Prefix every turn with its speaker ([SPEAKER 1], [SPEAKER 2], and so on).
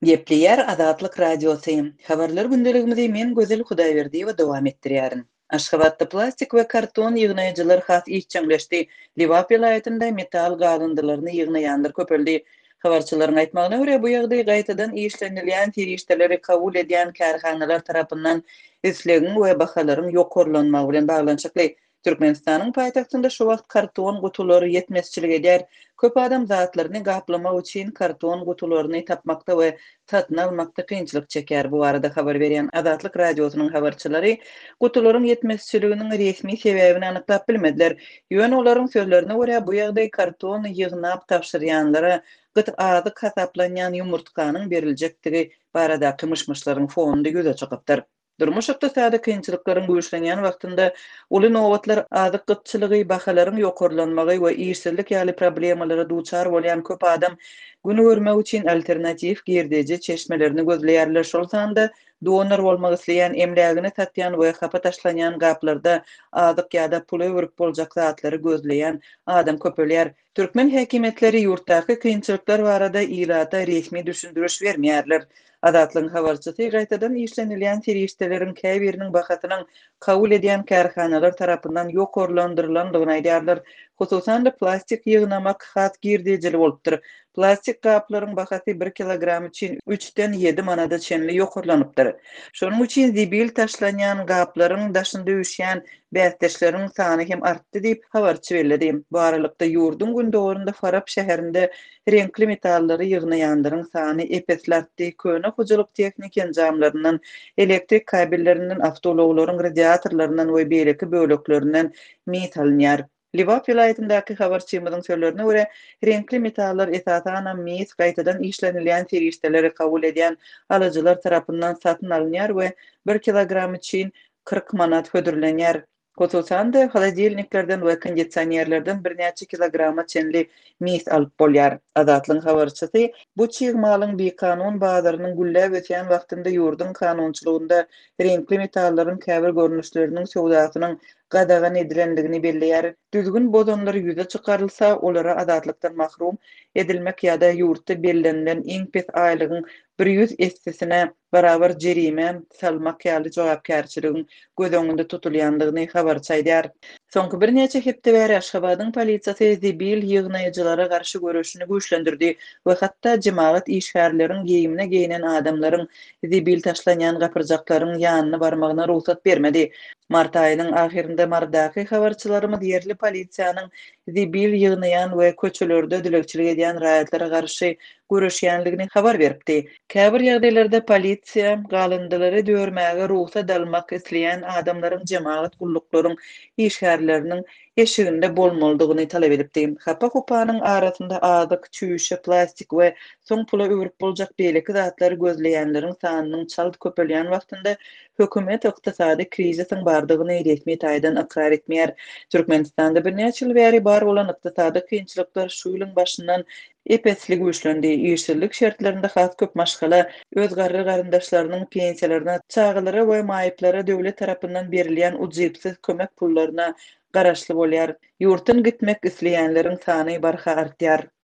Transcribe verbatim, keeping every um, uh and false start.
[SPEAKER 1] Gepleyer Azatlyk Radiosyň. Habarlar gündeligimizi men Gözel Hudaýberdiýewa dowam etdirýärin. Aşgabatda plastik we karton ýygnaýjylar has işçiňleşdi. Liwap vilayatynda metal galyndylaryny ýygnaýanlar köpeldi. Habarçylaryň aýtmagyna görä bu ýagdaý gaýtadan işlenilýän tirişdeleri kabul edýän kärhanalar tarapyndan üslegin we bahalaryň ýokurlanmagy bilen baglanşykly. Türkmenistanyň paýtagtynda şu wagt karton gutulary ýetmezçilik edýär. Köp adam zatlaryny gaplamak üçin karton gutularyny tapmakda we satyn almakda kynçylyk çeker. Bu arada habar berýän Azatlyk Radiosynyň habarçylary gutularyň ýetmezçiliginiň resmi sebäbini anyklap bilmediler. Ýöne olaryň sözlerine görä bu ýagdaý karton ýygnap tapşyrýanlara gyt azy hasaplanýan ýumurtkanyň beriljektigi baradaky myşmyşlaryň fonunda göze çykypdyr. Durmuş ykdysady kynçylyklaryň güýçlenýän wagtynda uly nowatlar azyk gytçylygy, bahalaryň ýokurlanmagy we işsizlik ýaly problemalary duçar bolýan köp adam güni görmek üçin alternativ girdeji çeşmelerini gözleýärler. Şol sanda donor bolmak isleýän, emlägini satýan we hapa taşlanýan gaplarda azyk ýa-da pul öwrük boljak zatlary gözleýän adam köpelýär. Türkmen häkimetleri ýurtdaky kynçylyklar barada ýylata resmi düşündürüş bermeýärler. Azatlyň habarçysy gaýtadan işlenilýän tirişdeleriň käbiriniň bahasynyň kabul edýän kärhanalar tarapyndan ýokurlandyrylanyny aýdýarlar. Hususan da plastik ýygnamak has girdejili bolupdyr. Plastik gaplaryň bahasy bir kilogram üçin üçden ýedi manada çenli ýokurlanypdyr. Şonuň üçin zibil taşlanýan gaplaryň daşynda üşýän bästeşleriň sany hem artdy diýip habarçy bellädi. Bu aralykda ýurdun gündöwründe Farab şäherinde renkli metallary ýygnaýanlaryň sany epeslatdy. Köne hujuluk teknik enjamlaryndan, elektrik kabellerinden, awtologlaryň radiatorlarynyň we beýleki böleklerinden mit alınýar. Liwap vilayatyndaky habarçymyzyň sözlerine görä, renkli metallar esasana mis gaýtadan işlenilýän tirişdeleri kabul edýän alyjylar tarapyndan satyn alınýar we bir kilogram üçin kırk manat hödürlenýär. Hususan da haladelniklerden we kondisionerlerden bir näçe kilograma çenli mis alyp bolýar. Azatlyň habarçysy bu çygmalyň bir kanun bazarynyň gülläp ötýän wagtynda ýurdun kanunçylygynda renkli metallaryň käbir görnüşleriniň sowdasynyň gadagan edilendigini belleýär. Düzgün bozonlar ýüze çykarylsa, olara azatlykdan mahrum edilmek ýa-da ýurtda bellenilen iň pes aýlygyň bir ýüz essesine barabar jerime salmak ýaly jogapkärçiligiň göz öňünde tutulýandygyny habarçy aýdýar. Soňky bir näçe hepde bäri Aşgabatyň polisiýasy zibil ýygnaýjylara garşy görüşini güýçlendirdi we hatda jemaat işgärleriň geyimine geyinen adamlaryň zibil taşlanýan gapyrjaklaryň ýanyna barmagyna ruhsat bermedi. Mart aýynyň ahirinde mardaky habarçylarymyz ýerli polisiýanyň zibil ýygnaýan we köçelerde dilekçilik edýän raýatlara garşy görüşýänligini habar beripdi. Käbir ýagdaýlarda polisiýa galındylary döwürmäge ruhsat almak isleýän adamlaryň jemaat gulluklaryň işgärleriniň eşiginde bolmalydygyny talap edipdi. Hapa hupanyň arasynda azyk, çüýşe, plastik we soň pula öwrük boljak beýleki zatlary gözleýänleriň sanynyň çaldy köpelýän wagtynda hökümet ykdysady krizisiň bardygyny resmi taýdan ikrar etmeýär. Türkmenistanda bir näçe ýyl bäri bar bolan ykdysady kynçylyklar şu ýylyň başyndan epesli güýçlendi. Işsizlik şertlerinde has köp maşgala öz garry garyndaşlarynyň pensiýalaryna, çağılara we maýyplara döwlet tarapyndan berilýän ujypsyz kömek pullaryna garaşly bolýar. Ýurtdan gitmek isleýänleriň sany barha artýar.